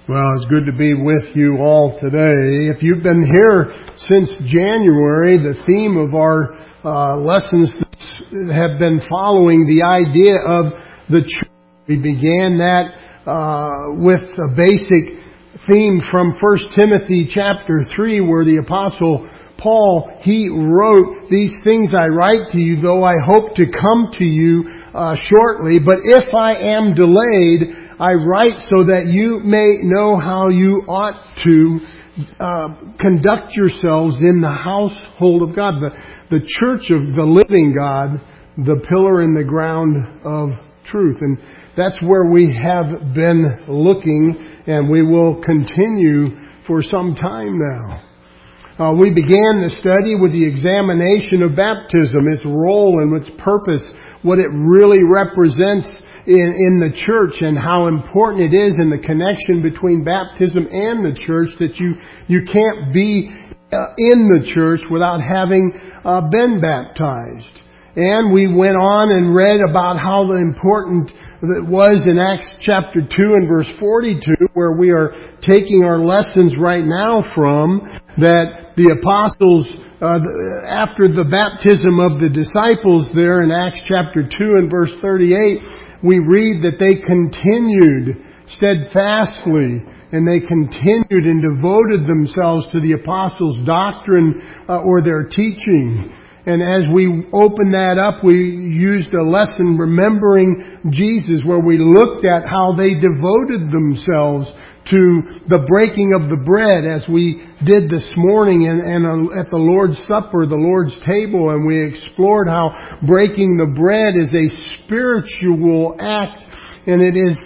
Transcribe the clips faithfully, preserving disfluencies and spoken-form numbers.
Well, it's good to be with you all today. If you've been here since January, the theme of our uh, lessons have been following the idea of the church. We began that uh, with a basic theme from First Timothy chapter three, where the Apostle Paul, he wrote, "These things I write to you, though I hope to come to you uh, shortly. But if I am delayed, I write so that you may know how you ought to uh, conduct yourselves in the household of God." The, the church of the living God, the pillar and the ground of truth. And that's where we have been looking, and we will continue for some time now. Uh, we began the study with the examination of baptism, its role and its purpose, what it really represents in, in the church, and how important it is in the connection between baptism and the church, that you, you can't be uh, in the church without having uh, been baptized. And we went on and read about how important it was in Acts chapter two and verse forty-two, where we are taking our lessons right now from, that the apostles, uh, after the baptism of the disciples there in Acts chapter two and verse thirty-eight, we read that they continued steadfastly, and they continued and devoted themselves to the apostles' doctrine uh, or their teaching. And as we opened that up, we used a lesson remembering Jesus, where we looked at how they devoted themselves to the breaking of the bread, as we did this morning and, and at the Lord's Supper, the Lord's table, and we explored how breaking the bread is a spiritual act, and it is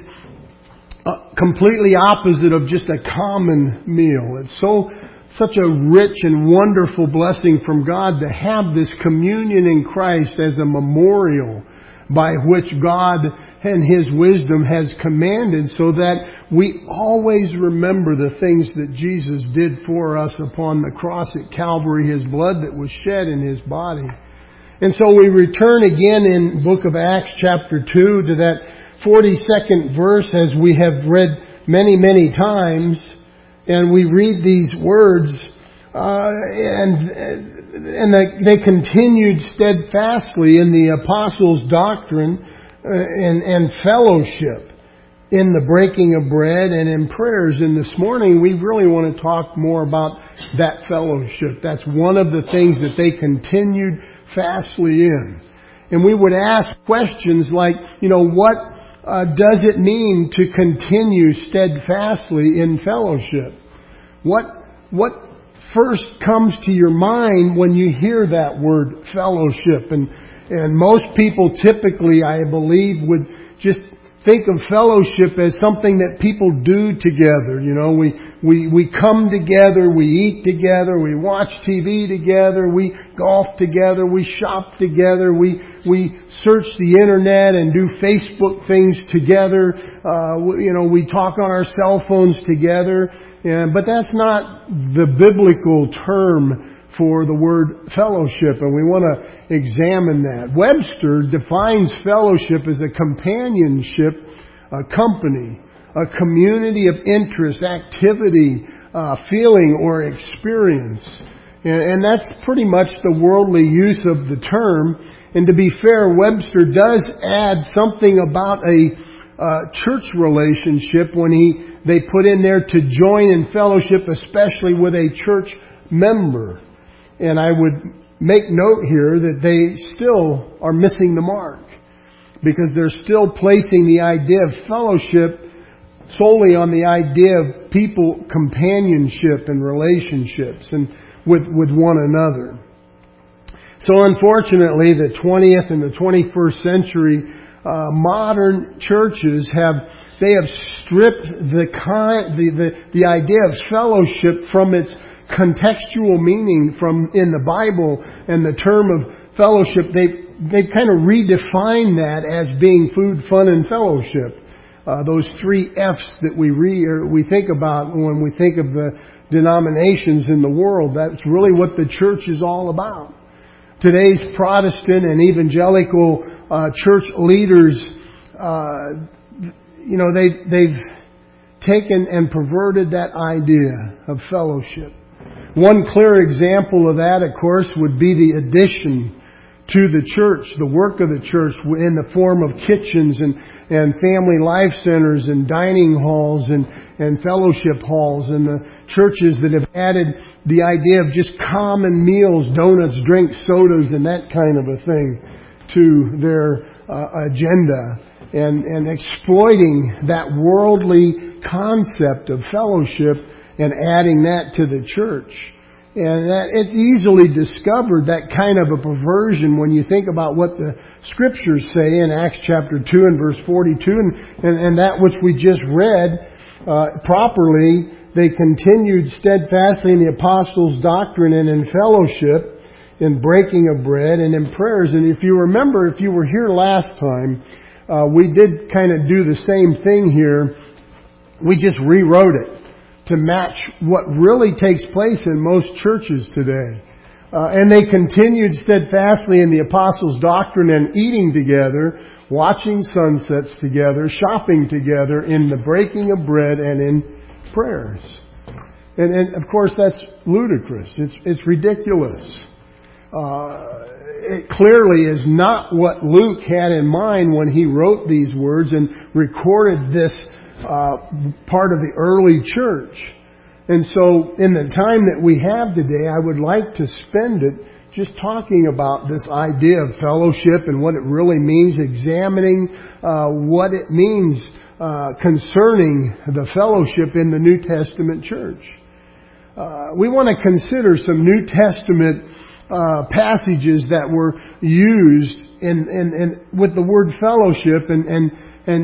completely opposite of just a common meal. It's so such a rich and wonderful blessing from God to have this communion in Christ as a memorial by which God and His wisdom has commanded, so that we always remember the things that Jesus did for us upon the cross at Calvary, His blood that was shed in His body. And so we return again in book of Acts chapter two to that forty-second verse, as we have read many, many times. And we read these words, uh, and and they continued steadfastly in the apostles' doctrine uh, and, and fellowship, in the breaking of bread and in prayers. And this morning we really want to talk more about that fellowship. That's one of the things that they continued fastly in. And we would ask questions like, you know, what Uh, does it mean to continue steadfastly in fellowship? What, what first comes to your mind when you hear that word fellowship? And, and most people typically, I believe, would just think of fellowship as something that people do together. You know, we, we, we come together, we eat together, we watch T V together, we golf together, we shop together, we, we search the internet and do Facebook things together. Uh, you know, we talk on our cell phones together. Uh, but that's not the biblical term for the word fellowship, and we want to examine that. Webster defines fellowship as a companionship, a company, a community of interest, activity, uh, feeling, or experience. And, and that's pretty much the worldly use of the term. And to be fair, Webster does add something about a uh, church relationship when he they put in there to join in fellowship, especially with a church member. And I would make note here that they still are missing the mark, because they're still placing the idea of fellowship solely on the idea of people companionship and relationships and with, with one another. So unfortunately, the twentieth and the twenty-first century uh, modern churches have they have stripped the kind the, the the idea of fellowship from its contextual meaning from in the Bible, and the term of fellowship, they they've kind of redefined that as being food, fun, and fellowship. Uh, those three F's that we re, or we think about when we think of the denominations in the world. That's really what the church is all about. Today's Protestant and evangelical uh, church leaders, uh, you know, they they've taken and perverted that idea of fellowship. One clear example of that, of course, would be the addition to the church, the work of the church in the form of kitchens and, and family life centers and dining halls and, and fellowship halls, and the churches that have added the idea of just common meals, donuts, drinks, sodas, and that kind of a thing to their uh, agenda, and, and exploiting that worldly concept of fellowship and adding that to the church. And that it's easily discovered, that kind of a perversion, when you think about what the Scriptures say in Acts chapter two and verse forty-two, and, and, and that which we just read uh, properly. They continued steadfastly in the apostles' doctrine and in fellowship, in breaking of bread and in prayers. And if you remember, if you were here last time, uh, we did kind of do the same thing here. We just rewrote it to match what really takes place in most churches today. Uh, and they continued steadfastly in the apostles' doctrine and eating together, watching sunsets together, shopping together, in the breaking of bread and in prayers. And, and of course that's ludicrous. It's, it's ridiculous. Uh, it clearly is not what Luke had in mind when he wrote these words and recorded this Uh, part of the early church. And so in the time that we have today, I would like to spend it just talking about this idea of fellowship and what it really means, examining uh, what it means uh, concerning the fellowship in the New Testament church. Uh, we want to consider some New Testament uh, passages that were used in, in, in with the word fellowship, and and and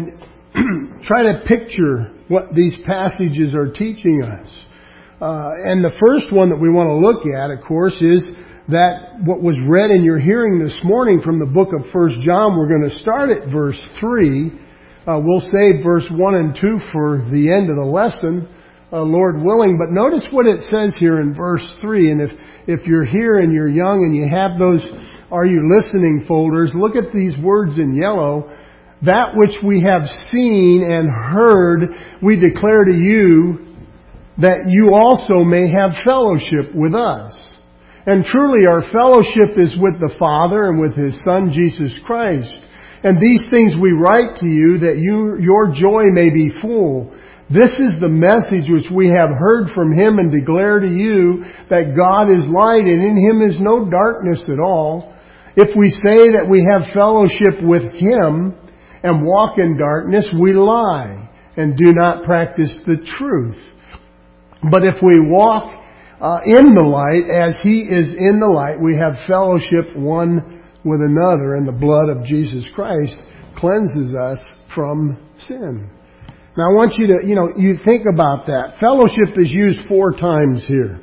try to picture what these passages are teaching us. Uh, and the first one that we want to look at, of course, is that what was read in your hearing this morning from the book of First John. We're going to start at verse three. Uh, we'll save verse one and two for the end of the lesson, uh, Lord willing. But notice what it says here in verse three. And if, if you're here and you're young and you have those Are You Listening folders, look at these words in yellow. That which we have seen and heard, we declare to you, that you also may have fellowship with us. And truly our fellowship is with the Father and with His Son, Jesus Christ. And these things we write to you, that you, your joy may be full. This is the message which we have heard from Him and declare to you, that God is light and in Him is no darkness at all. If we say that we have fellowship with Him and walk in darkness, we lie and do not practice the truth. But if we walk uh, in the light, as He is in the light, we have fellowship one with another, and the blood of Jesus Christ cleanses us from sin. Now I want you to, you know, you think about that. Fellowship is used four times here.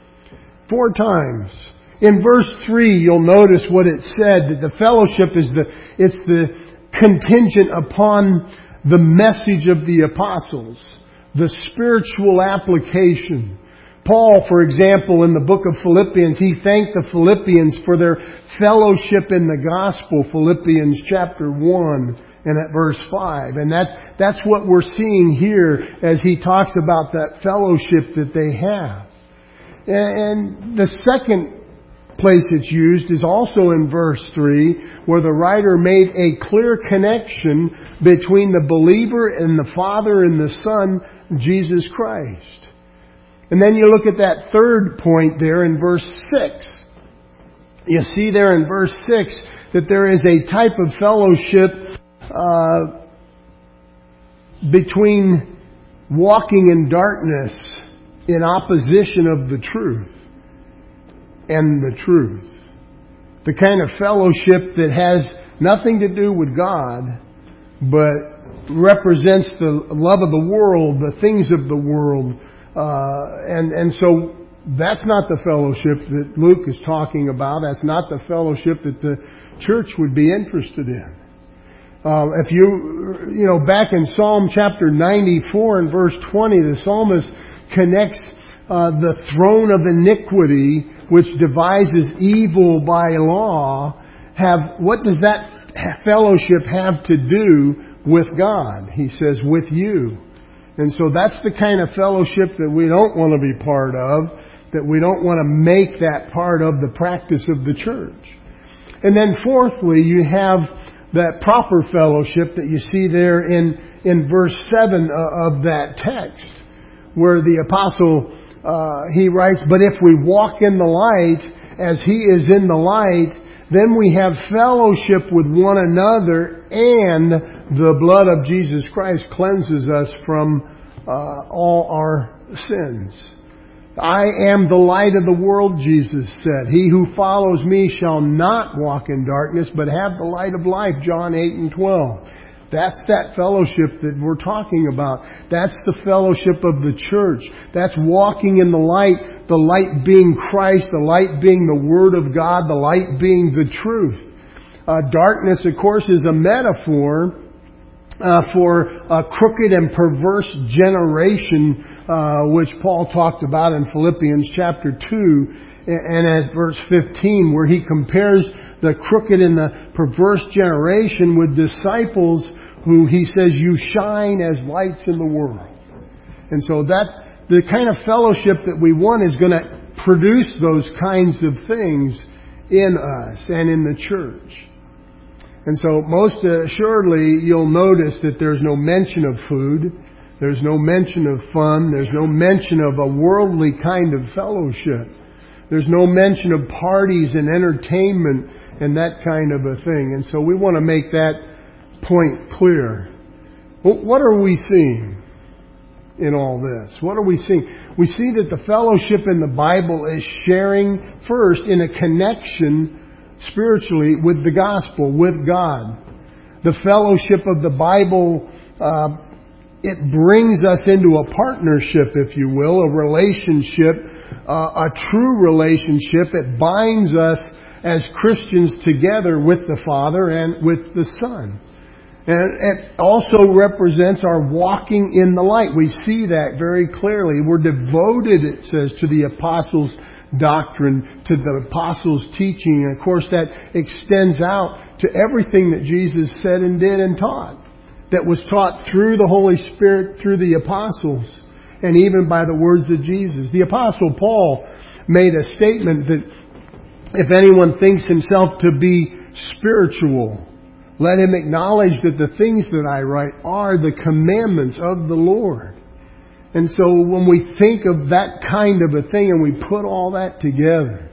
Four times. In verse three, you'll notice what it said, that the fellowship is the, it's the contingent upon the message of the apostles, the spiritual application. Paul, for example, in the book of Philippians, he thanked the Philippians for their fellowship in the gospel, Philippians chapter one and at verse five. And that, that's what we're seeing here as he talks about that fellowship that they have. And the second place it's used is also in verse three, where the writer made a clear connection between the believer and the Father and the Son, Jesus Christ. And then you look at that third point there in verse six. You see there in verse six that there is a type of fellowship uh, between walking in darkness in opposition of the truth and the truth. The kind of fellowship that has nothing to do with God, but represents the love of the world, the things of the world. Uh, and, and so that's not the fellowship that Luke is talking about. That's not the fellowship that the church would be interested in. Uh, if you, you know, back in Psalm chapter ninety-four and verse twenty, the psalmist connects uh, the throne of iniquity, which devises evil by law. Have what does that fellowship have to do with God? He says, with you. And so that's the kind of fellowship that we don't want to be part of, that we don't want to make that part of the practice of the church. And then fourthly, you have that proper fellowship that you see there in, in verse seven of that text, where the apostle, uh, he writes, "But if we walk in the light as He is in the light, then we have fellowship with one another, and the blood of Jesus Christ cleanses us from uh, all our sins." "I am the light of the world," Jesus said. "He who follows me shall not walk in darkness, but have the light of life." John eight and twelve. That's that fellowship that we're talking about. That's the fellowship of the church. That's walking in the light, the light being Christ, the light being the Word of God, the light being the truth. Uh, darkness, of course, is a metaphor Uh, for a crooked and perverse generation, uh, which Paul talked about in Philippians chapter two, and as verse fifteen, where he compares the crooked and the perverse generation with disciples who he says, "You shine as lights in the world." And so that, the kind of fellowship that we want is going to produce those kinds of things in us and in the church. And so most assuredly, you'll notice that there's no mention of food. There's no mention of fun. There's no mention of a worldly kind of fellowship. There's no mention of parties and entertainment and that kind of a thing. And so we want to make that point clear. What are we seeing in all this? What are we seeing? We see that the fellowship in the Bible is sharing first in a connection spiritually with the gospel, with God. The fellowship of the Bible, uh, it brings us into a partnership, if you will, a relationship, uh, a true relationship. It binds us as Christians together with the Father and with the Son. And it also represents our walking in the light. We see that very clearly. We're devoted, it says, to the apostles' doctrine, to the apostles' teaching. And of course that extends out to everything that Jesus said and did and taught, that was taught through the Holy Spirit, through the apostles, and even by the words of Jesus. The apostle Paul made a statement that if anyone thinks himself to be spiritual, let him acknowledge that the things that I write are the commandments of the Lord. And so when we think of that kind of a thing and we put all that together,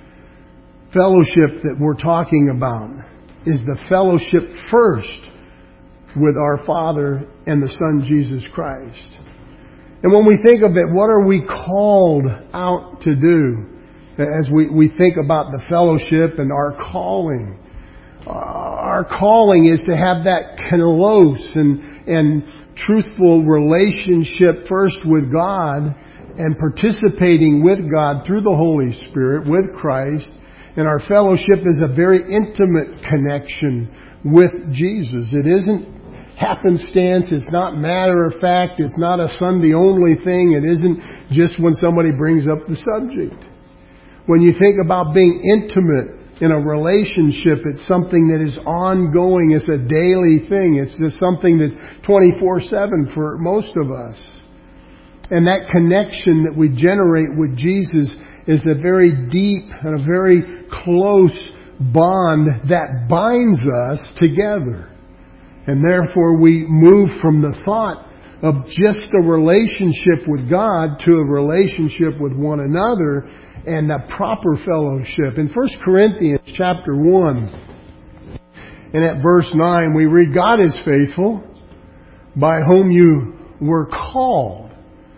fellowship that we're talking about is the fellowship first with our Father and the Son Jesus Christ. And when we think of it, what are we called out to do? As we, we think about the fellowship and our calling. Uh, our calling is to have that close and, and truthful relationship first with God, and participating with God through the Holy Spirit, with Christ. And our fellowship is a very intimate connection with Jesus. It isn't happenstance. It's not matter of fact. It's not a Sunday only thing. It isn't just when somebody brings up the subject. When you think about being intimate in a relationship, it's something that is ongoing. It's a daily thing. It's just something that's twenty-four seven for most of us. And that connection that we generate with Jesus is a very deep and a very close bond that binds us together. And therefore we move from the thought of just a relationship with God to a relationship with one another and a proper fellowship. In First Corinthians chapter one, and at verse nine, we read, "God is faithful, by whom you were called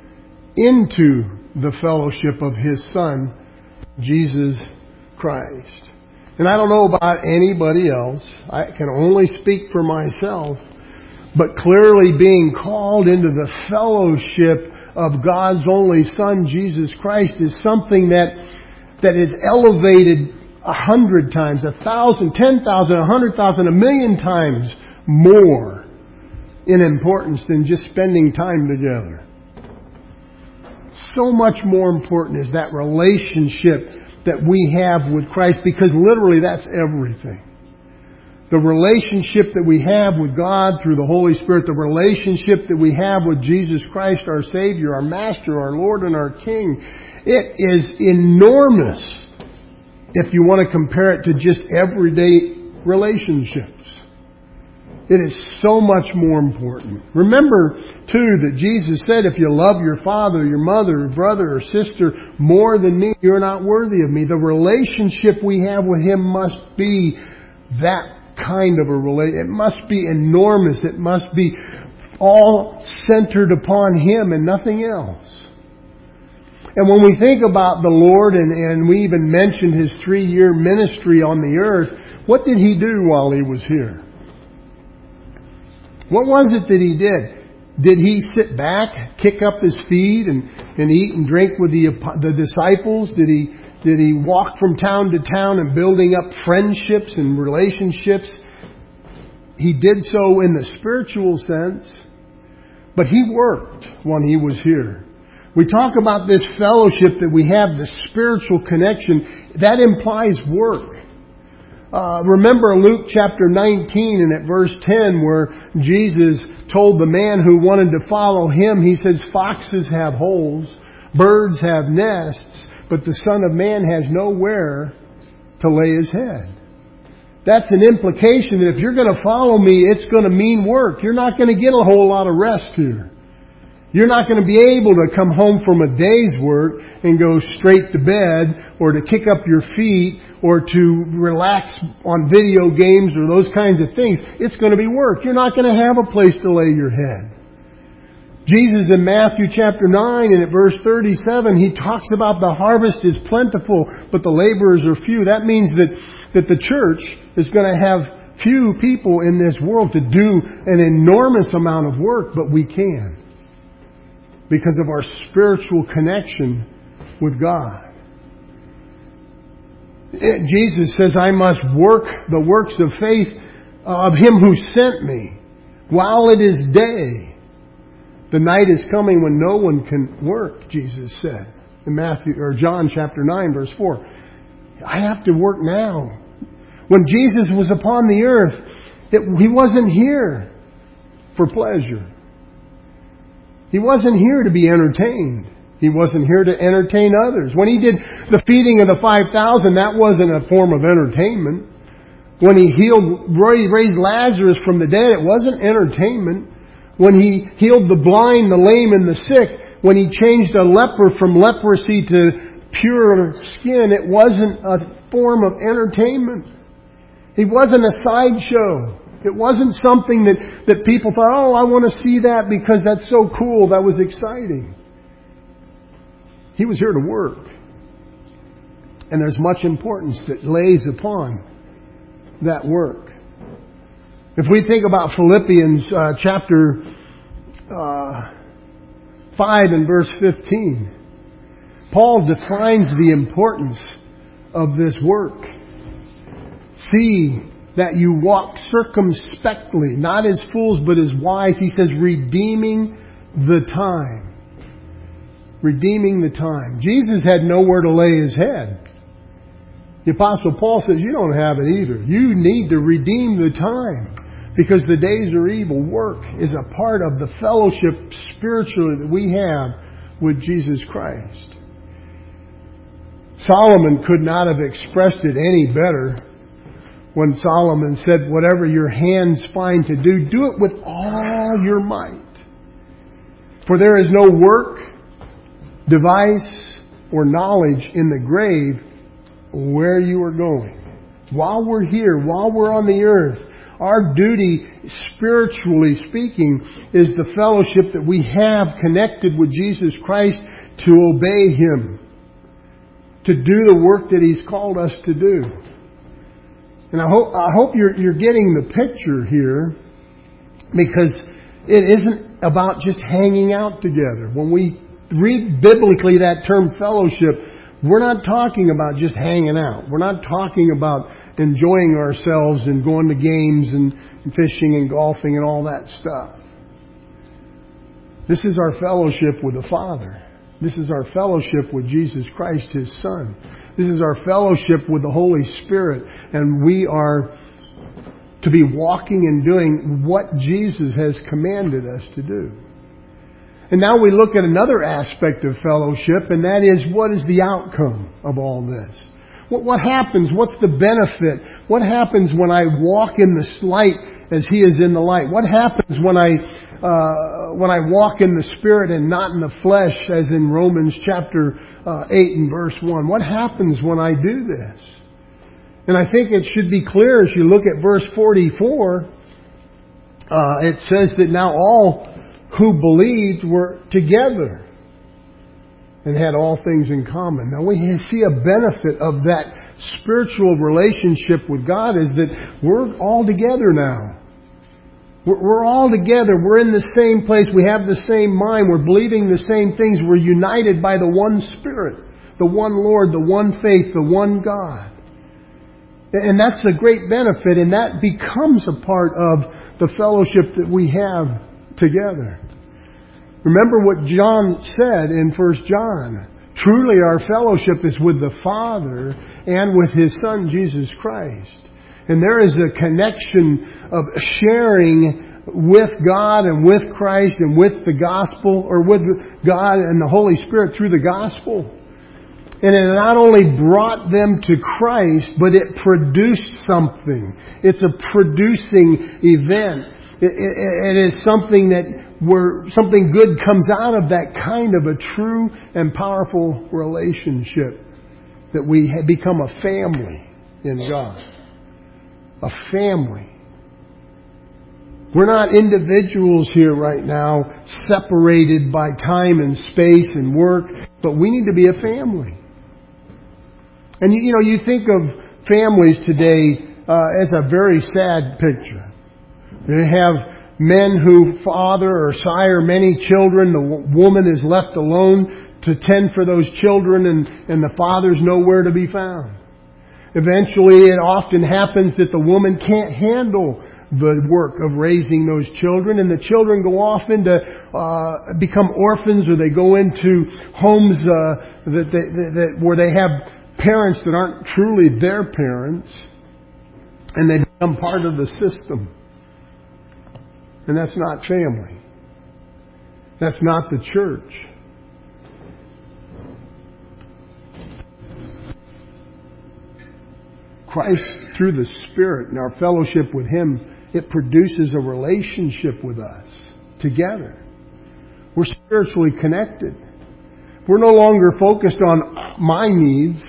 into the fellowship of His Son, Jesus Christ." And I don't know about anybody else. I can only speak for myself. But clearly being called into the fellowship of God's only Son, Jesus Christ, is something that that is elevated a hundred times, a thousand, ten thousand, a hundred thousand, a million times more in importance than just spending time together. So much more important is that relationship that we have with Christ, because literally that's everything. The relationship that we have with God through the Holy Spirit, the relationship that we have with Jesus Christ, our Savior, our Master, our Lord, and our King, it is enormous if you want to compare it to just everyday relationships. It is so much more important. Remember, too, that Jesus said, if you love your father, your mother, brother, or sister more than me, you're not worthy of me. The relationship we have with Him must be that kind of a relationship. It must be enormous. It must be all centered upon Him and nothing else. And when we think about the Lord, and, and we even mentioned His three-year ministry on the earth, what did He do while He was here? What was it that He did? Did He sit back, kick up His feet, and, and eat and drink with the, the disciples? Did He, did He walk from town to town and building up friendships and relationships? He did so in the spiritual sense. But He worked when He was here. We talk about this fellowship that we have, the spiritual connection. That implies work. Uh, remember Luke chapter nineteen and at verse ten where Jesus told the man who wanted to follow Him, He says, foxes have holes, birds have nests, but the Son of Man has nowhere to lay His head. That's an implication that if you're going to follow Me, it's going to mean work. You're not going to get a whole lot of rest here. You're not going to be able to come home from a day's work and go straight to bed, or to kick up your feet, or to relax on video games or those kinds of things. It's going to be work. You're not going to have a place to lay your head. Jesus in Matthew chapter nine and at verse thirty-seven, He talks about the harvest is plentiful, but the laborers are few. That means that, that the church is going to have few people in this world to do an enormous amount of work, but we can. Because of our spiritual connection with God. Jesus says, I must work the works of faith of Him who sent Me while it is day. The night is coming when no one can work, Jesus said in Matthew or John chapter nine verse four. I have to work now. When Jesus was upon the earth, it, He wasn't here for pleasure. He wasn't here to be entertained. He wasn't here to entertain others. When He did the feeding of the five thousand, that wasn't a form of entertainment. When He healed, raised Lazarus from the dead, it wasn't entertainment. When He healed the blind, the lame, and the sick, when He changed a leper from leprosy to pure skin, it wasn't a form of entertainment. He wasn't a sideshow. It wasn't something that, that people thought, oh, I want to see that because that's so cool. That was exciting. He was here to work. And there's much importance that lays upon that work. If we think about Philippians uh, chapter uh, five and verse fifteen, Paul defines the importance of this work. See that you walk circumspectly, not as fools, but as wise. He says, redeeming the time. Redeeming the time. Jesus had nowhere to lay His head. The Apostle Paul says, you don't have it either. You need to redeem the time because the days are evil. Work is a part of the fellowship spiritually that we have with Jesus Christ. Solomon could not have expressed it any better when Solomon said, whatever your hands find to do, do it with all your might. For there is no work, device, or knowledge in the grave where you are going. While we're here, while we're on the earth, our duty, spiritually speaking, is the fellowship that we have connected with Jesus Christ to obey Him, to do the work that He's called us to do. And I hope I hope you're you're getting the picture here, because it isn't about just hanging out together. When we read biblically that term fellowship, we're not talking about just hanging out. We're not talking about enjoying ourselves and going to games and fishing and golfing and all that stuff. This is our fellowship with the Father. This is our fellowship with Jesus Christ, His Son. This is our fellowship with the Holy Spirit. And we are to be walking and doing what Jesus has commanded us to do. And now we look at another aspect of fellowship, and that is, what is the outcome of all this? What, what happens? What's the benefit? What happens when I walk in the light as He is in the light? What happens when I uh, when I walk in the Spirit and not in the flesh, as in Romans chapter uh, eight and verse one? What happens when I do this? And I think it should be clear as you look at verse forty-four. Uh, it says that now all who believed were together and had all things in common. Now we see a benefit of that spiritual relationship with God is that we're all together now. We're, we're all together. We're in the same place. We have the same mind. We're believing the same things. We're united by the one Spirit, the one Lord, the one faith, the one God. And that's a great benefit, and that becomes a part of the fellowship that we have together. Remember what John said in First John. Truly our fellowship is with the Father and with His Son, Jesus Christ. And there is a connection of sharing with God and with Christ and with the gospel, or with God and the Holy Spirit through the gospel. And it not only brought them to Christ, but it produced something. It's a producing event. It, it, it is something that where something good comes out of that kind of a true and powerful relationship, that we have become a family in God. A family. We're not individuals here right now, separated by time and space and work, but we need to be a family. And you know, you think of families today uh, as a very sad picture. They have men who father or sire many children. The woman is left alone to tend for those children, and, and the father's nowhere to be found. Eventually, it often happens that the woman can't handle the work of raising those children, and the children go off into uh, become orphans, or they go into homes uh, that, they, that, that where they have parents that aren't truly their parents, and they become part of the system. And that's not family. That's not the church. Christ, through the Spirit and our fellowship with Him, it produces a relationship with us together. We're spiritually connected. We're no longer focused on my needs.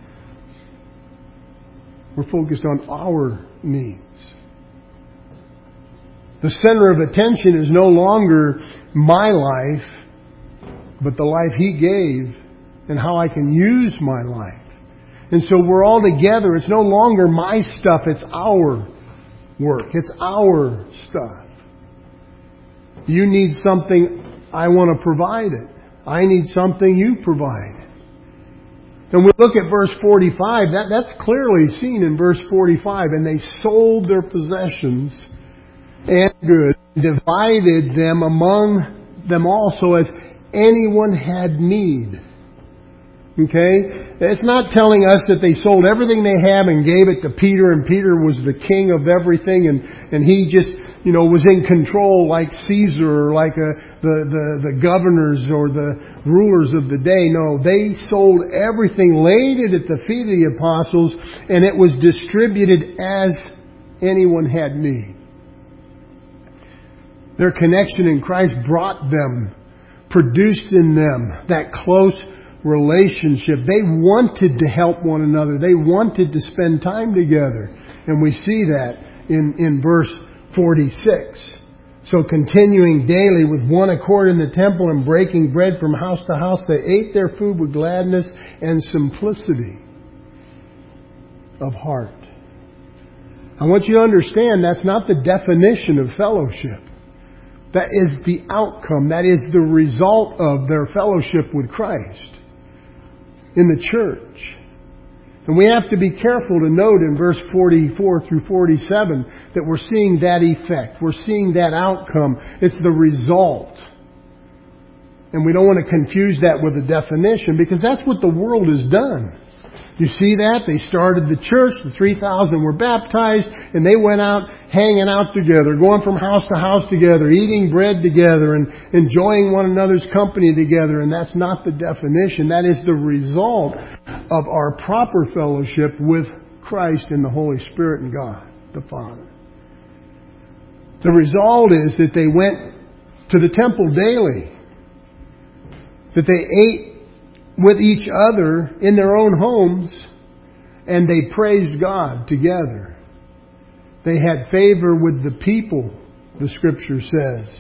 We're focused on our needs. The center of attention is no longer my life, but the life He gave and how I can use my life. And so we're all together. It's no longer my stuff. It's our work. It's our stuff. You need something, I want to provide it. I need something, you provide. And we look at verse forty-five. That, that's clearly seen in verse forty-five. And they sold their possessions and goods, divided them among them also as anyone had need. Okay? It's not telling us that they sold everything they have and gave it to Peter, and Peter was the king of everything, and, and he just, you know, was in control like Caesar or like a, the, the, the governors or the rulers of the day. No, they sold everything, laid it at the feet of the apostles, and it was distributed as anyone had need. Their connection in Christ brought them, produced in them that close relationship. They wanted to help one another. They wanted to spend time together. And we see that in, in verse forty-six. So continuing daily with one accord in the temple and breaking bread from house to house, they ate their food with gladness and simplicity of heart. I want you to understand that's not the definition of fellowship. That is the outcome. That is the result of their fellowship with Christ in the church. And we have to be careful to note in verse forty-four through forty-seven that we're seeing that effect. We're seeing that outcome. It's the result. And we don't want to confuse that with a definition, because that's what the world has done. You see that? They started the church, the three thousand were baptized, and they went out hanging out together, going from house to house together, eating bread together, and enjoying one another's company together. And that's not the definition. That is the result of our proper fellowship with Christ and the Holy Spirit and God, the Father. The result is that they went to the temple daily, that they ate with each other in their own homes, and they praised God together. They had favor with the people, the Scripture says.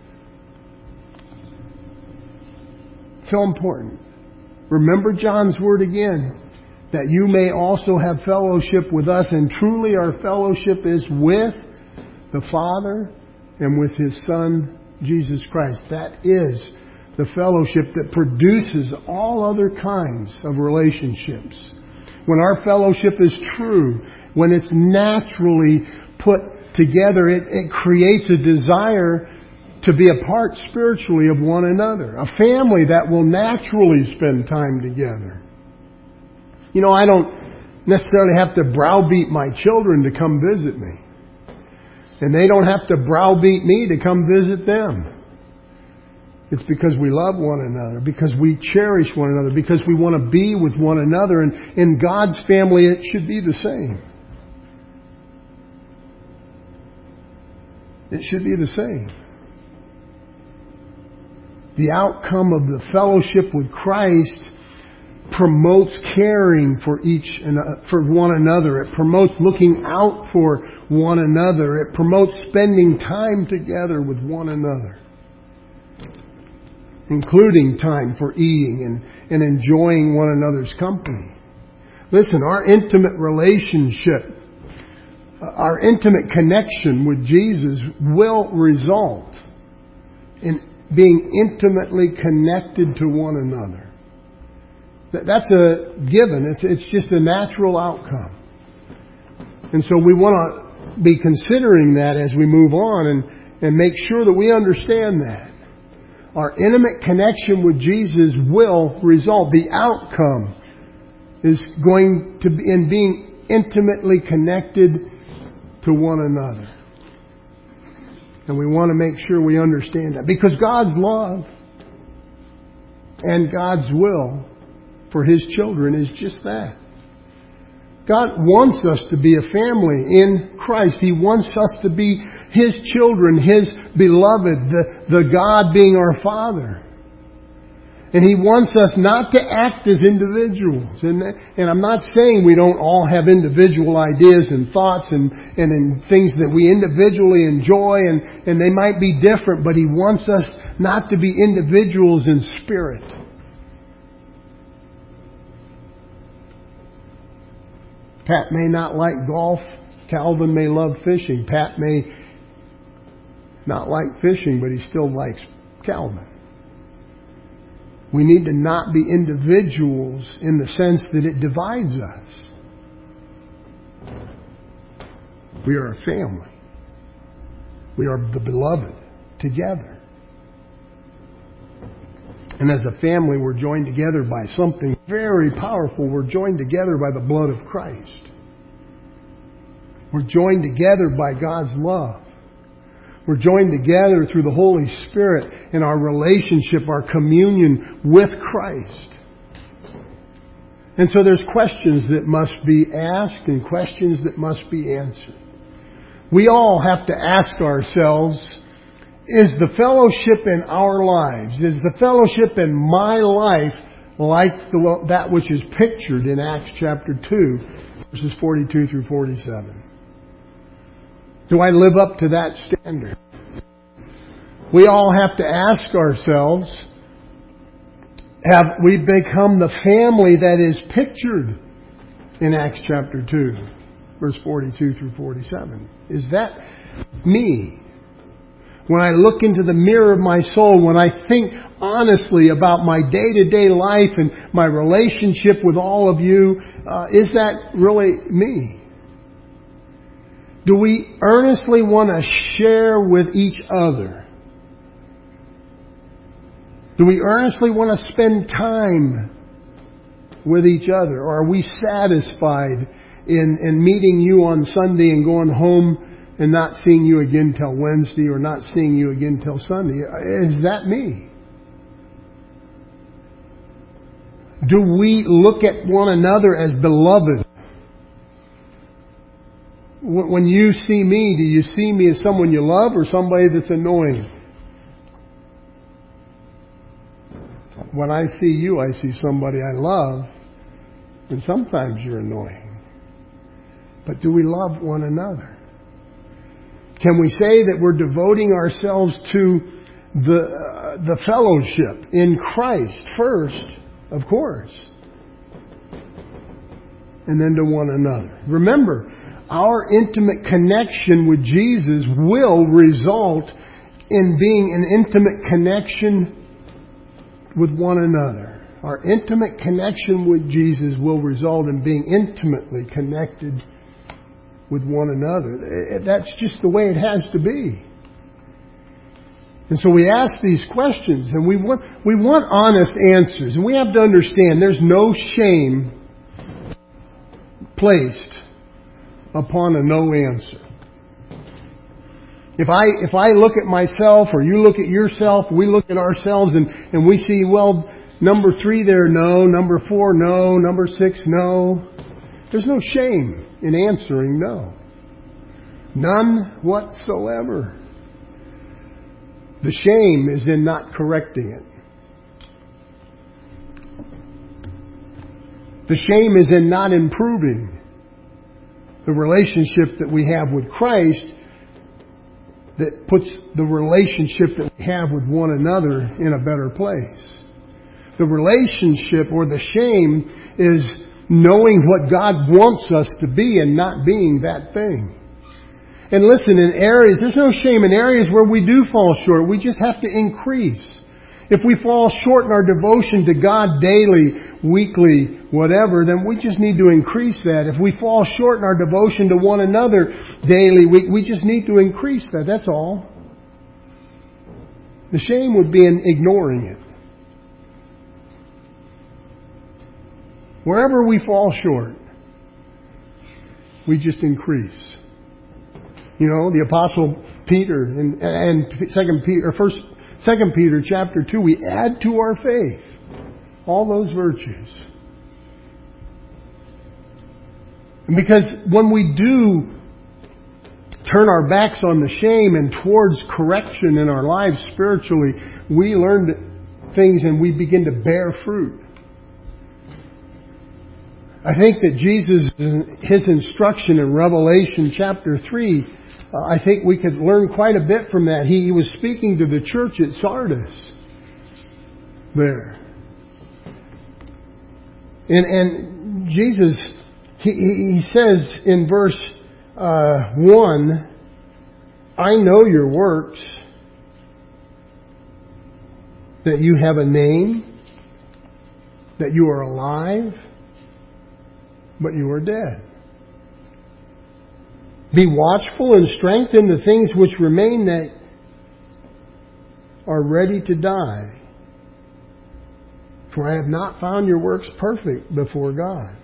So important. Remember John's word again, that you may also have fellowship with us, and truly our fellowship is with the Father and with His Son, Jesus Christ. That is the fellowship that produces all other kinds of relationships. When our fellowship is true, when it's naturally put together, it, it creates a desire to be a part spiritually of one another. A family that will naturally spend time together. You know, I don't necessarily have to browbeat my children to come visit me. And they don't have to browbeat me to come visit them. It's because we love one another, because we cherish one another, because we want to be with one another. And in God's family, it should be the same. It should be the same. The outcome of the fellowship with Christ promotes caring for each and for one another. It promotes looking out for one another. It promotes spending time together with one another, including time for eating and, and enjoying one another's company. Listen, our intimate relationship, our intimate connection with Jesus will result in being intimately connected to one another. That's a given. It's, it's just a natural outcome. And so we want to be considering that as we move on and, and make sure that we understand that. Our intimate connection with Jesus will result. The outcome is going to be in being intimately connected to one another. And we want to make sure we understand that. Because God's love and God's will for His children is just that. God wants us to be a family in Christ. He wants us to be His children, His beloved, the, the God being our Father. And He wants us not to act as individuals. And, and I'm not saying we don't all have individual ideas and thoughts and, and in things that we individually enjoy, and, and they might be different, but He wants us not to be individuals in spirit. Pat may not like golf. Calvin may love fishing. Pat may not like fishing, but he still likes Calvin. We need to not be individuals in the sense that it divides us. We are a family. We are the beloved together. And as a family, we're joined together by something very powerful. We're joined together by the blood of Christ. We're joined together by God's love. We're joined together through the Holy Spirit in our relationship, our communion with Christ. And so there's questions that must be asked and questions that must be answered. We all have to ask ourselves, is the fellowship in our lives, is the fellowship in my life like the, that which is pictured in Acts chapter two, verses forty-two through forty-seven? Do I live up to that standard? We all have to ask ourselves, have we become the family that is pictured in Acts chapter two, verse forty-two through forty-seven? Is that me? When I look into the mirror of my soul, when I think honestly about my day-to-day life and my relationship with all of you, uh, is that really me? Do we earnestly want to share with each other? Do we earnestly want to spend time with each other? Or are we satisfied in, in meeting you on Sunday and going home and not seeing you again till Wednesday or not seeing you again till Sunday? Is that me? Do we look at one another as beloved? When you see me, do you see me as someone you love or somebody that's annoying? When I see you, I see somebody I love, and sometimes you're annoying. But do we love one another? Can we say that we're devoting ourselves to the uh, the fellowship in Christ first, of course, and then to one another? Remember, our intimate connection with Jesus will result in being an intimate connection with one another. Our intimate connection with Jesus will result in being intimately connected with one another. That's just the way it has to be. And so we ask these questions, and we want we want honest answers. And we have to understand there's no shame placed upon a no answer. If I if I look at myself or you look at yourself, we look at ourselves and, and we see, well, number three there, no. Number four, no. Number six, no. There's no shame in answering no. None whatsoever. The shame is in not correcting it. The shame is in not improving the relationship that we have with Christ, that puts the relationship that we have with one another in a better place. The relationship or the shame is knowing what God wants us to be and not being that thing. And listen, in areas, there's no shame in areas where we do fall short. We just have to increase. If we fall short in our devotion to God daily, weekly, whatever, then we just need to increase that. If we fall short in our devotion to one another daily, we, we just need to increase that. That's all. The shame would be in ignoring it. Wherever we fall short, we just increase. You know, the Apostle Peter and, and Second Peter, or First, Second Peter chapter two, we add to our faith all those virtues. And because when we do turn our backs on the shame and towards correction in our lives spiritually, we learn things and we begin to bear fruit. I think that Jesus, His instruction in Revelation chapter three, uh, I think we could learn quite a bit from that. He, he was speaking to the church at Sardis there. And, and Jesus, he, he says in verse uh, one, I know your works, that you have a name, that you are alive, but you are dead. Be watchful and strengthen the things which remain that are ready to die. For I have not found your works perfect before God.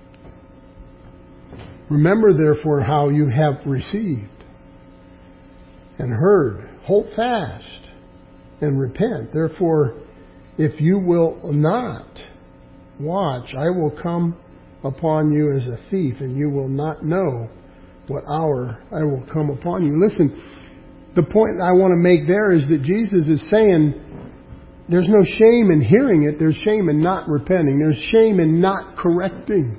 Remember therefore how you have received and heard. Hold fast and repent. Therefore, if you will not watch, I will come upon you as a thief, and you will not know what hour I will come upon you. Listen, the point I want to make there is that Jesus is saying there's no shame in hearing it. There's shame in not repenting. There's shame in not correcting.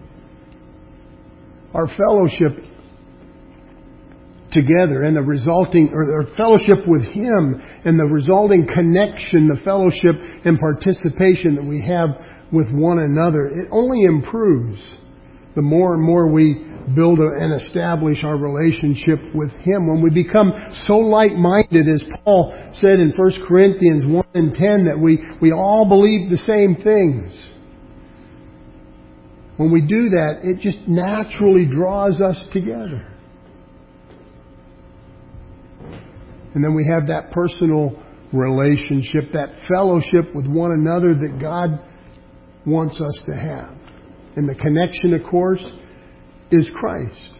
Our fellowship together and the resulting, or our fellowship with Him and the resulting connection, the fellowship and participation that we have with one another, it only improves the more and more we build and establish our relationship with Him. When we become so like-minded, as Paul said in First Corinthians one and ten, that we, we all believe the same things. When we do that, it just naturally draws us together. And then we have that personal relationship, that fellowship with one another that God wants us to have. And the connection, of course, is Christ.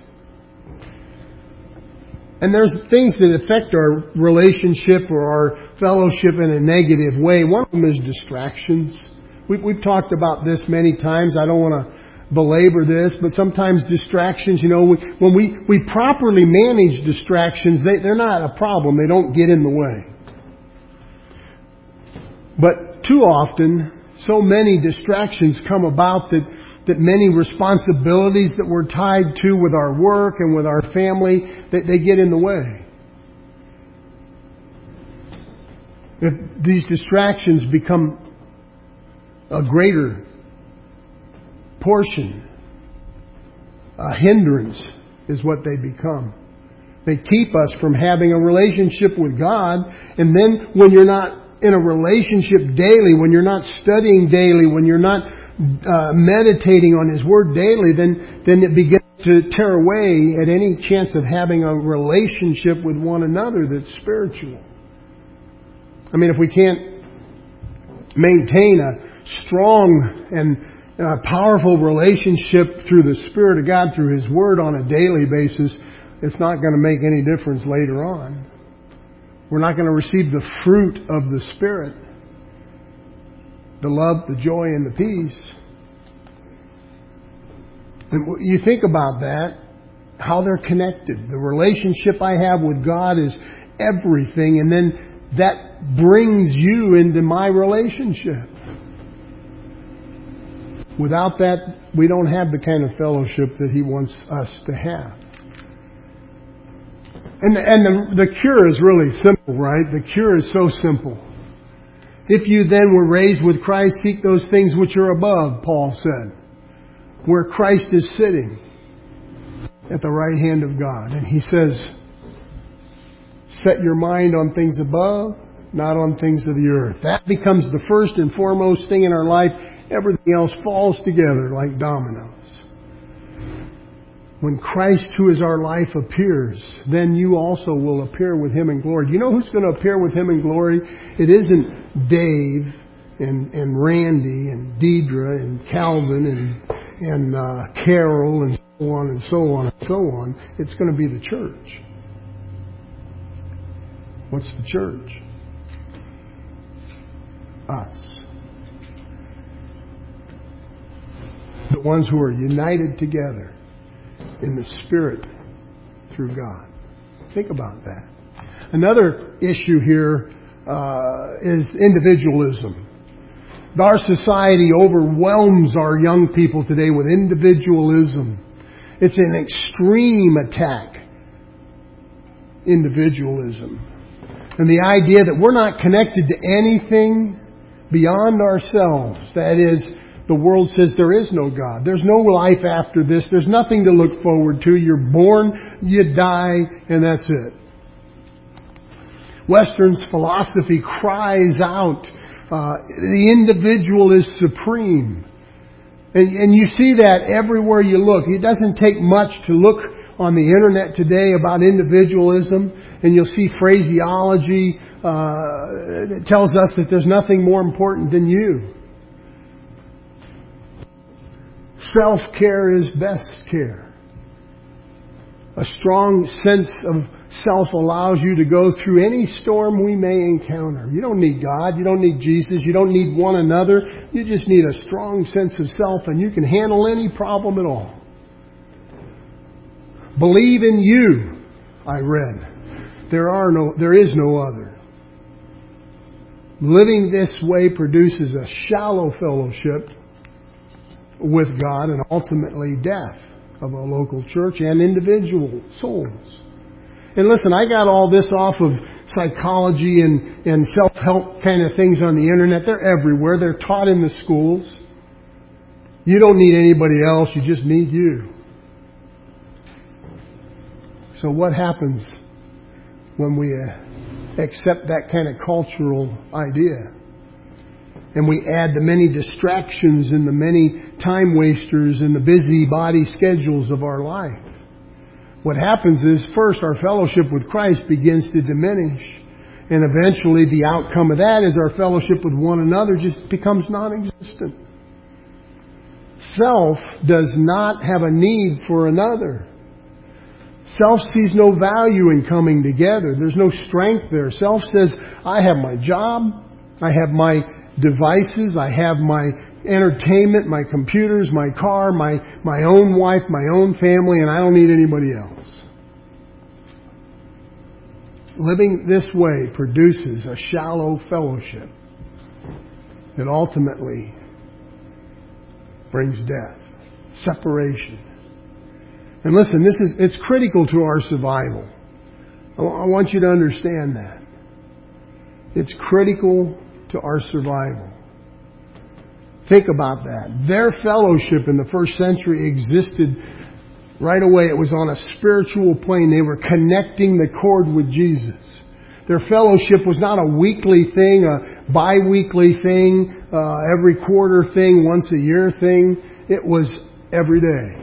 And there's things that affect our relationship or our fellowship in a negative way. One of them is distractions. We've, we've talked about this many times. I don't want to belabor this, but sometimes distractions, you know, we, when we, we properly manage distractions, they, they're not a problem. They don't get in the way. But too often, so many distractions come about that, that many responsibilities that we're tied to with our work and with our family, that they get in the way. If these distractions become a greater portion, a hindrance is what they become. They keep us from having a relationship with God, and then when you're not in a relationship daily, when you're not studying daily, when you're not uh, meditating on His Word daily, then, then it begins to tear away at any chance of having a relationship with one another that's spiritual. I mean, if we can't maintain a strong and uh, powerful relationship through the Spirit of God, through His Word on a daily basis, it's not going to make any difference later on. We're not going to receive the fruit of the Spirit. The love, the joy, and the peace. And you think about that, how they're connected. The relationship I have with God is everything, and then that brings you into my relationship. Without that, we don't have the kind of fellowship that He wants us to have. And the, and the, the cure is really simple, right? The cure is so simple. If you then were raised with Christ, seek those things which are above, Paul said, where Christ is sitting at the right hand of God. And he says, set your mind on things above, not on things of the earth. That becomes the first and foremost thing in our life. Everything else falls together like dominoes. When Christ, who is our life, appears, then you also will appear with Him in glory. Do you know who's going to appear with Him in glory? It isn't Dave and, and Randy and Deidre and Calvin and, and uh, Carol and so on and so on and so on. It's going to be the church. What's the church? Us. The ones who are united together in the Spirit through God. Think about that. Another issue here uh, is individualism. Our society overwhelms our young people today with individualism. It's an extreme attack. Individualism. And the idea that we're not connected to anything beyond ourselves. That is, the world says there is no God. There's no life after this. There's nothing to look forward to. You're born, you die, and that's it. Western's philosophy cries out, uh, the individual is supreme. And, and you see that everywhere you look. It doesn't take much to look on the internet today about individualism, and you'll see phraseology uh, that tells us that there's nothing more important than you. Self-care is best care. A strong sense of self allows you to go through any storm we may encounter. You don't need God. You don't need Jesus. You don't need one another. You just need a strong sense of self, and you can handle any problem at all. Believe in you, I read. There are no, there is no other. Living this way produces a shallow fellowship with God and ultimately death of a local church and individual souls. And listen, I got all this off of psychology and, and self-help kind of things on the internet. They're everywhere. They're taught in the schools. You don't need anybody else. You just need you. So what happens when we uh, accept that kind of cultural idea? And we add the many distractions and the many time wasters and the busybody schedules of our life. What happens is, first, our fellowship with Christ begins to diminish. And eventually the outcome of that is our fellowship with one another just becomes non-existent. Self does not have a need for another. Self sees no value in coming together. There's no strength there. Self says, I have my job, I have my devices, I have my entertainment, my computers, my car, my, my own wife, my own family, and I don't need anybody else. Living this way produces a shallow fellowship that ultimately brings death, separation. And listen, this is, it's critical to our survival. I want you to understand that. It's critical to our survival. Think about that. Their fellowship in the first century existed right away. It was on a spiritual plane. They were connecting the cord with Jesus. Their fellowship was not a weekly thing, a bi-weekly thing, uh, every quarter thing, once a year thing. It was every day.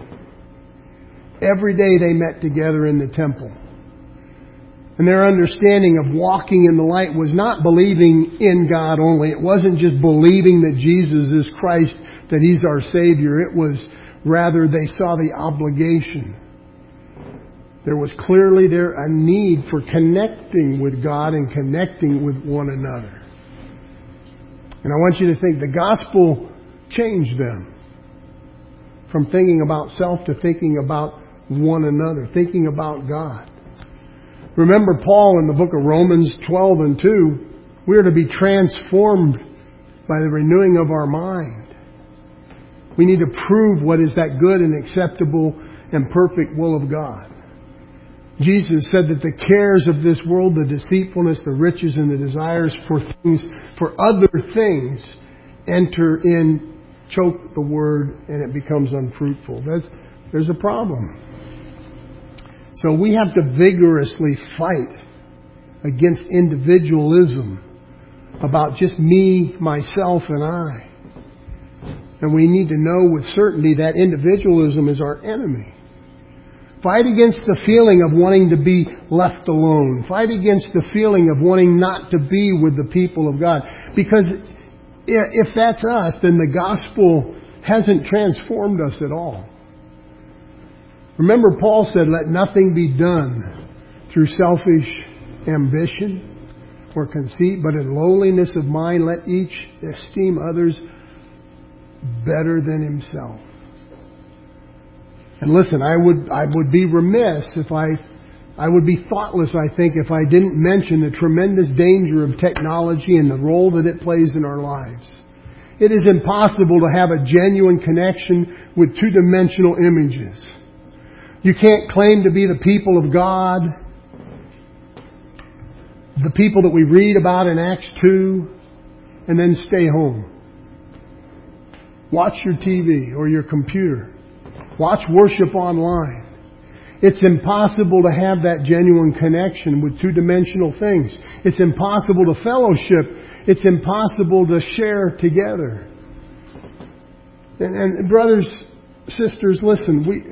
Every day they met together in the temple. And their understanding of walking in the light was not believing in God only. It wasn't just believing that Jesus is Christ, that He's our Savior. It was rather they saw the obligation. There was clearly there a need for connecting with God and connecting with one another. And I want you to think the gospel changed them from thinking about self to thinking about one another, thinking about God. Remember Paul in the book of Romans twelve and two, we are to be transformed by the renewing of our mind. We need to prove what is that good and acceptable and perfect will of God. Jesus said that the cares of this world, the deceitfulness, the riches, and the desires for things, for other things, enter in, choke the word, and it becomes unfruitful. That's, there's a problem. So we have to vigorously fight against individualism about just me, myself, and I. And we need to know with certainty that individualism is our enemy. Fight against the feeling of wanting to be left alone. Fight against the feeling of wanting not to be with the people of God. Because if that's us, then the gospel hasn't transformed us at all. Remember, Paul said, let nothing be done through selfish ambition or conceit, but in lowliness of mind, let each esteem others better than himself. And listen, I would I would be remiss if I I would be thoughtless, I think, if I didn't mention the tremendous danger of technology and the role that it plays in our lives. It is impossible to have a genuine connection with two-dimensional images. You can't claim to be the people of God, the people that we read about in Acts two, and then stay home. Watch your T V or your computer. Watch worship online. It's impossible to have that genuine connection with two-dimensional things. It's impossible to fellowship. It's impossible to share together. And, and brothers, sisters, listen, we...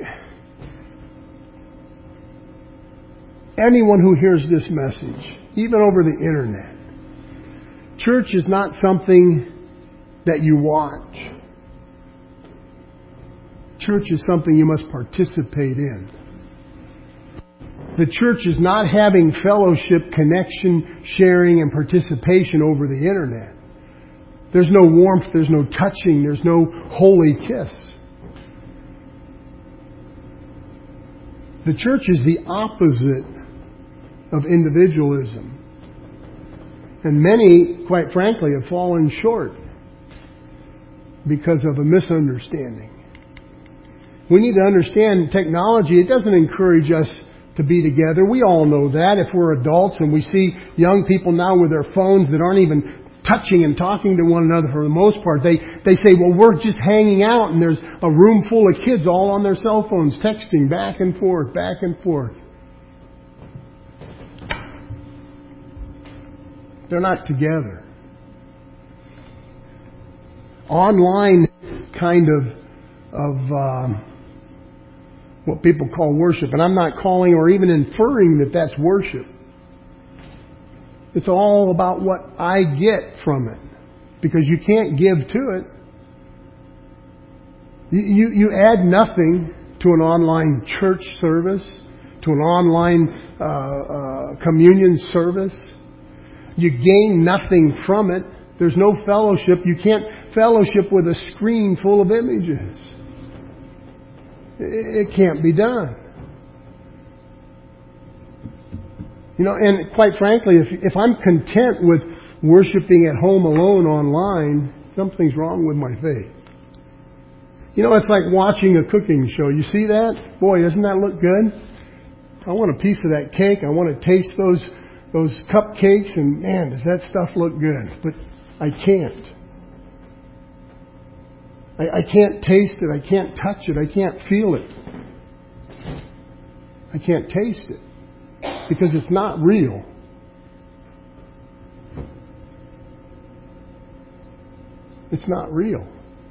Anyone who hears this message, even over the internet, church is not something that you watch. Church is something you must participate in. The church is not having fellowship, connection, sharing, and participation over the internet. There's no warmth, there's no touching, there's no holy kiss. The church is the opposite of individualism. And many, quite frankly, have fallen short because of a misunderstanding. We need to understand technology, it doesn't encourage us to be together. We all know that. If we're adults and we see young people now with their phones that aren't even touching and talking to one another for the most part, they, they say, well, we're just hanging out and there's a room full of kids all on their cell phones texting back and forth, back and forth. They're not together. Online kind of of um, what people call worship, and I'm not calling or even inferring that that's worship. It's all about what I get from it, because you can't give to it. You, you add nothing to an online church service, to an online uh, uh, communion service. You gain nothing from it. There's no fellowship. You can't fellowship with a screen full of images. It, it can't be done. You know, and quite frankly, if, if I'm content with worshiping at home alone online, something's wrong with my faith. You know, it's like watching a cooking show. You see that? Boy, doesn't that look good? I want a piece of that cake. I want to taste those those cupcakes, and man, does that stuff look good. But I can't. I, I can't taste it. I can't touch it. I can't feel it. I can't taste it because it's not real. It's not real.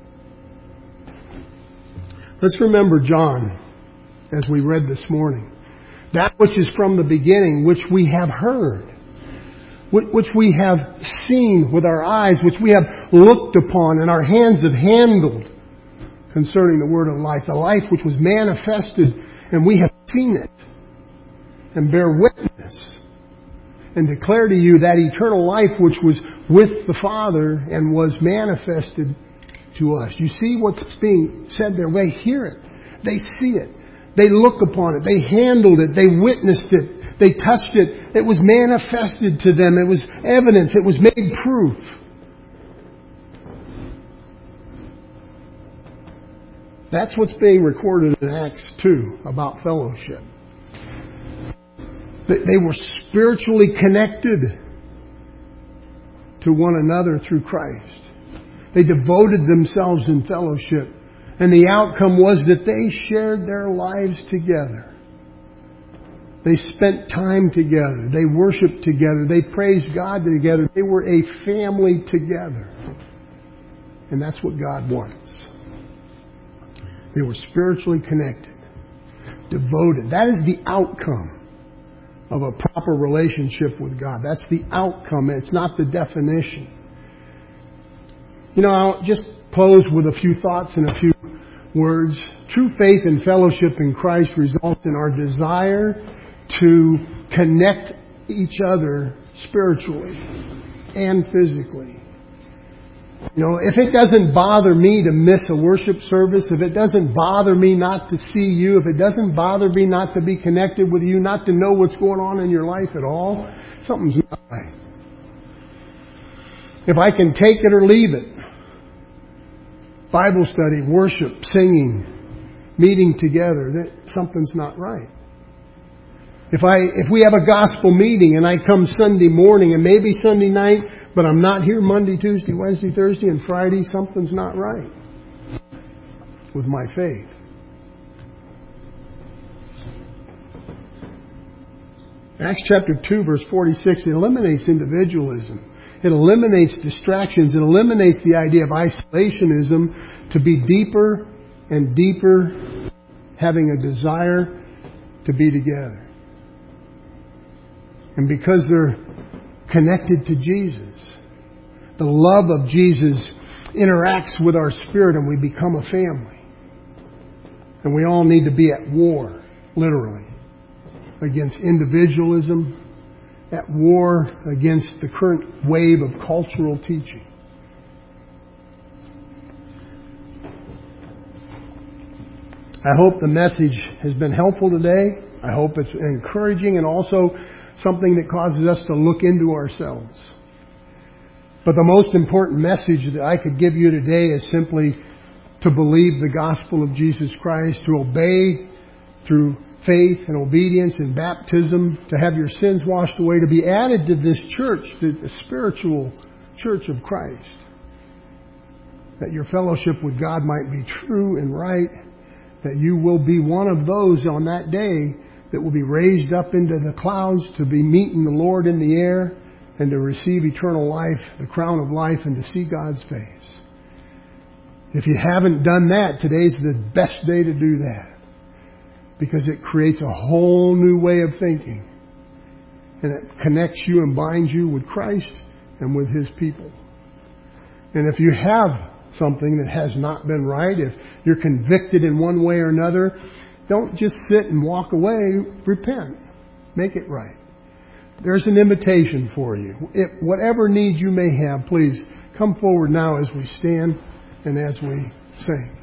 Let's remember John, as we read this morning. That which is from the beginning, which we have heard, which we have seen with our eyes, which we have looked upon and our hands have handled concerning the word of life. The life which was manifested, and we have seen it and bear witness and declare to you that eternal life which was with the Father and was manifested to us. You see what's being said there? They hear it. They see it. They look upon it. They handled it. They witnessed it. They touched it. It was manifested to them. It was evidence. It was made proof. That's what's being recorded in Acts two about fellowship. They were spiritually connected to one another through Christ. They devoted themselves in fellowship. And the outcome was that they shared their lives together. They spent time together. They worshiped together. They praised God together. They were a family together. And that's what God wants. They were spiritually connected, devoted. That is the outcome of a proper relationship with God. That's the outcome. It's not the definition. You know, I'll just close with a few thoughts and a few words. True faith and fellowship in Christ results in our desire to connect each other spiritually and physically. You know, if it doesn't bother me to miss a worship service, if it doesn't bother me not to see you, if it doesn't bother me not to be connected with you, not to know what's going on in your life at all, something's not right. If I can take it or leave it, Bible study, worship, singing, meeting together, that something's not right. If I if we have a gospel meeting and I come Sunday morning and maybe Sunday night, but I'm not here Monday, Tuesday, Wednesday, Thursday, and Friday, something's not right with my faith. Acts chapter two, verse forty-six, it eliminates individualism. It eliminates distractions. It eliminates the idea of isolationism to be deeper and deeper, having a desire to be together. And because they're connected to Jesus, the love of Jesus interacts with our spirit and we become a family. And we all need to be at war, literally, against individualism, at war against the current wave of cultural teaching. I hope the message has been helpful today. I hope it's encouraging and also something that causes us to look into ourselves. But the most important message that I could give you today is simply to believe the gospel of Jesus Christ, to obey through faith and obedience and baptism, to have your sins washed away, to be added to this church, to the spiritual church of Christ. That your fellowship with God might be true and right, that you will be one of those on that day that will be raised up into the clouds to be meeting the Lord in the air and to receive eternal life, the crown of life, and to see God's face. If you haven't done that, today's the best day to do that. Because it creates a whole new way of thinking. And it connects you and binds you with Christ and with His people. And if you have something that has not been right, if you're convicted in one way or another, don't just sit and walk away. Repent. Make it right. There's an invitation for you. If, whatever needs you may have, please come forward now as we stand and as we sing.